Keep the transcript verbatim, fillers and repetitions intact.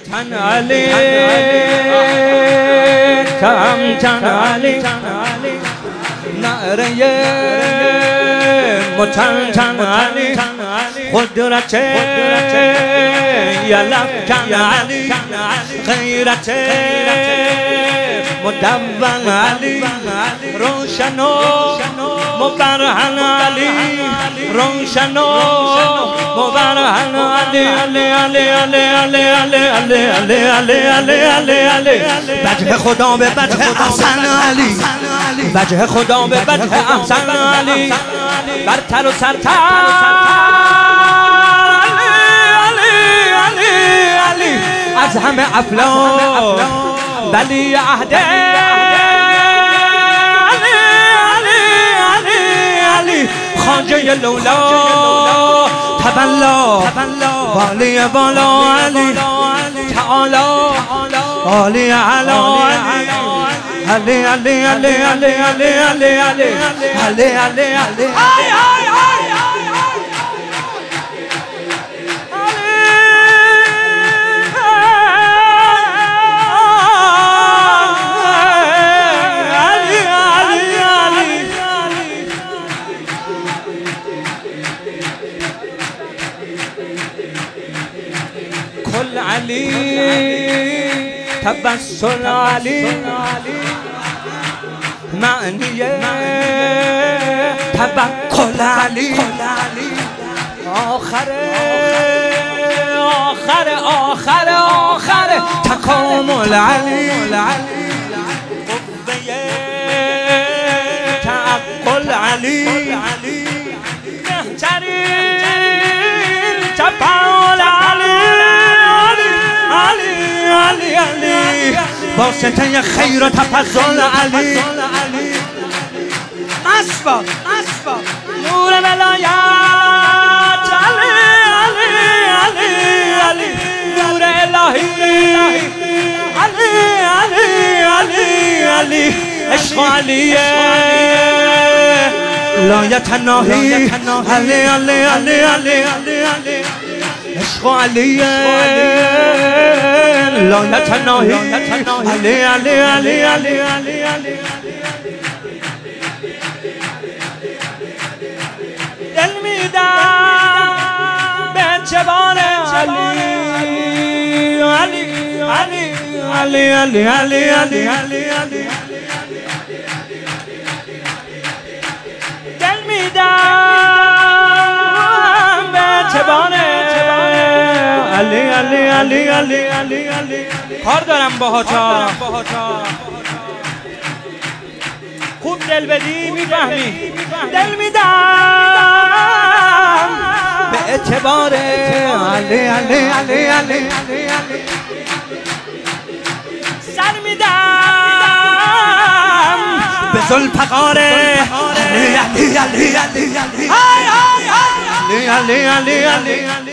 تن علی تم تن علی نعره متن تن علی قدرت یلف کن علی غیرت مدون علی روشن و مبرهن علی روشن و مبرهن علی علی علی علی علی علی علی علی علی علی علی وجه خدا به وجه احسن علی وجه خدا به وجه احسن علی برتر و سرتر علی علی علی از همه افلاک ولی عهد خواجه لولا تبلا والی بالا علی تعالی عالی علا علی علی علی علی علی علی علی علی علی علی کل علی تبسل علی معنی تبکل علی آخر آخر آخر آخر تکامل علی قوه تعقل علی بهترین تفاعل علی علی علی واسطه خیر و تفضل علی اسباب اسباب نور ولایت علی علی علی علی نور الهی علی علی علی علی عشق علی لا یتناهی علی علی علی علی علی عشق علی لا یتناهی علی علی علی علی علی علی دل میدم به اعتبار علی علی علی علی علی علی علی علی دل میدم به اعتبار علی علی علی علی علی علی کار دارم باهاتا خوب دل بدی میفهمی دل میدم به اعتبار علی علی علی علی سر میدم به ذوالفقار علی علی علی علی علی علی علی علی